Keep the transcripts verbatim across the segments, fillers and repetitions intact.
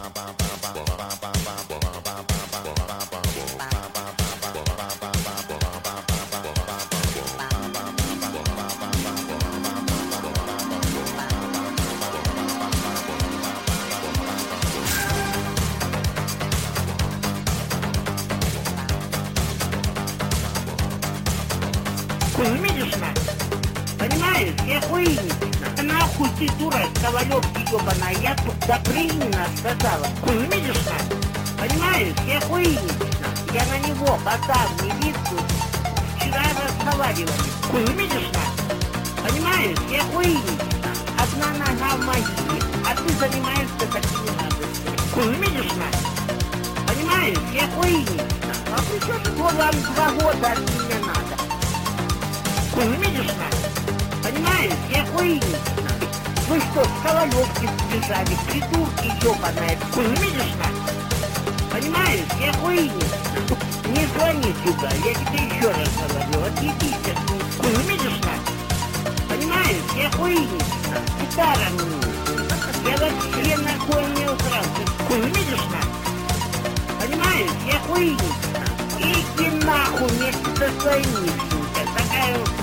Видишь нас? Понимаешь? Я хуйник. Нахуй ты, дурак, Ковалев, ебаная. Я тут до Принина сказала. Видишь нас? Понимаешь? Я хуйник. Я на него, ботан, милицию. Вчера разговаривали. Видишь нас? Понимаешь? Я хуйник. Одна нога в могиле. А ты занимаешься такими надо. Видишь нас? Понимаешь? Я хуйник. А при чем вам два года от меня надо? Видишь нас? Понимаешь? Я хуйник. Вы что, с Ковалевки сбежали? Придурки ебаные. Видишь нас? Понимаешь? Я хуйник. Не звони сюда. Я тебе еще раз говорю. Отъебись от них. Видишь нас? Понимаешь? Я хуйник. Гитара мне. Я вообще нахуй не украл. Видишь нас? Понимаешь? Я хуйник. Иди нахуй вместе со своими, сука. Такая вот.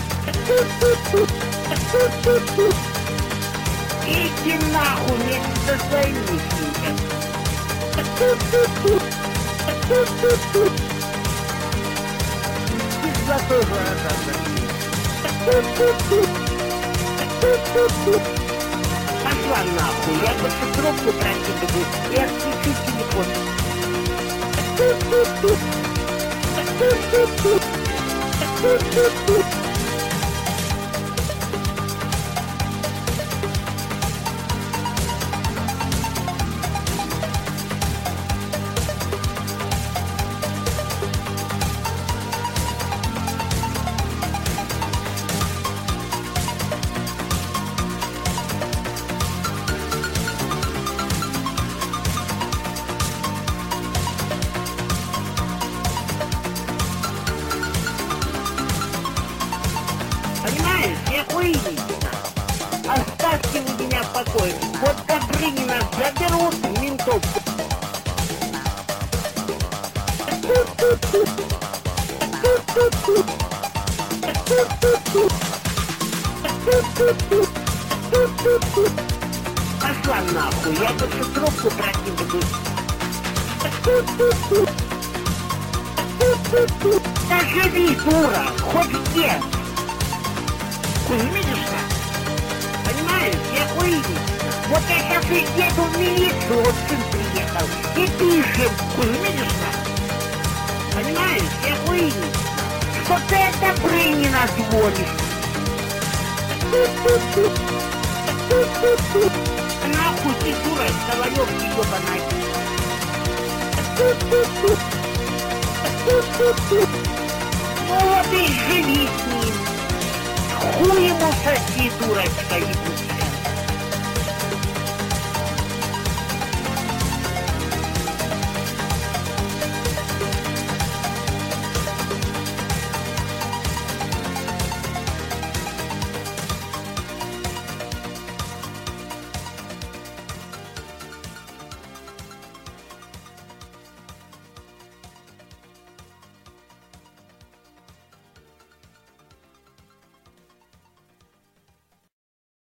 Иди нахуй вместе со своими, сука. Пизда тоже пошла нахуй, я больше трубку тратить буду. Я отключу телефон. Понимаешь, я хуйник. Оставьте вы меня в покое. Вот Добрынина заберут в ментовку. Пошла нахуй, я больше трубку брать не буду. Да живи, дура, хоть где. Видишь нас? Понимаешь, я хуйник. Вот я сейчас и еду в милицию, вот сын приехал, и пишем. Видишь нас? Понимаешь, я хуйник. Что ты это Добрынина звонишь? Нахуй ты, дура, Ковалев, ебаная. Ну вот и живи с ним. Хуй ему соси, дурочка, ебучая.